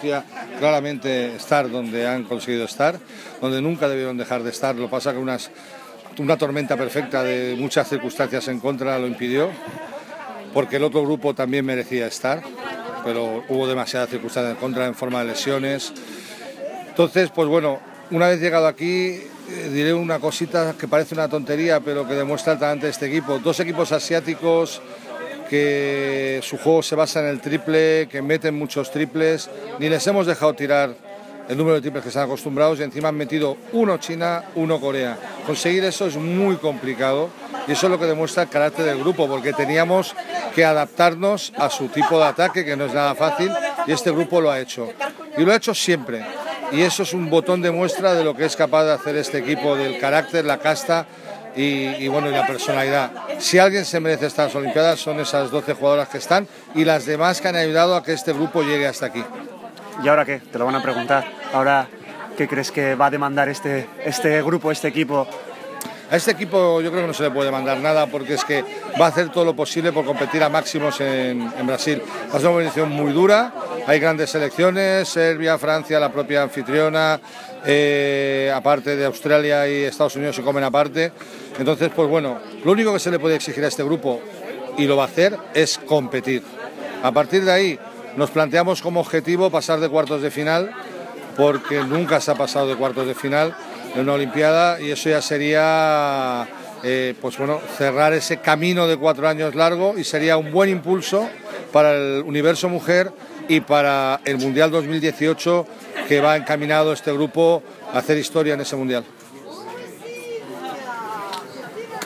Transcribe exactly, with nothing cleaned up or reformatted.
merecía claramente estar donde han conseguido estar, donde nunca debieron dejar de estar. Lo que pasa que unas, una tormenta perfecta de muchas circunstancias en contra lo impidió, porque el otro grupo también merecía estar, pero hubo demasiadas circunstancias en contra en forma de lesiones. Entonces, pues bueno, una vez llegado aquí, eh, diré una cosita que parece una tontería, pero que demuestra el talento de este equipo. Dos equipos asiáticos que su juego se basa en el triple, que meten muchos triples, ni les hemos dejado tirar el número de triples que están acostumbrados, y encima han metido uno China, uno Corea. Conseguir eso es muy complicado, y eso es lo que demuestra el carácter del grupo, porque teníamos que adaptarnos a su tipo de ataque, que no es nada fácil, y este grupo lo ha hecho. Y lo ha hecho siempre, y eso es un botón de muestra de lo que es capaz de hacer este equipo, del carácter, la casta y, y bueno, y la personalidad. Si alguien se merece estar en las Olimpiadas son esas doce jugadoras que están, y las demás que han ayudado a que este grupo llegue hasta aquí. ¿Y ahora qué? Te lo van a preguntar. Ahora, ¿qué crees que va a demandar este, este grupo, este equipo? A este equipo yo creo que no se le puede demandar nada, porque es que va a hacer todo lo posible por competir a máximos en, en Brasil. Va a ser una competición muy dura, hay grandes selecciones, Serbia, Francia, la propia anfitriona, eh, aparte de Australia y Estados Unidos se comen aparte. Entonces, pues bueno, lo único que se le puede exigir a este grupo, y lo va a hacer, es competir. A partir de ahí, nos planteamos como objetivo pasar de cuartos de final, porque nunca se ha pasado de cuartos de final en una Olimpiada, y eso ya sería eh, pues bueno, cerrar ese camino de cuatro años largo, y sería un buen impulso para el universo mujer y para el Mundial dos mil dieciocho, que va encaminado este grupo a hacer historia en ese Mundial.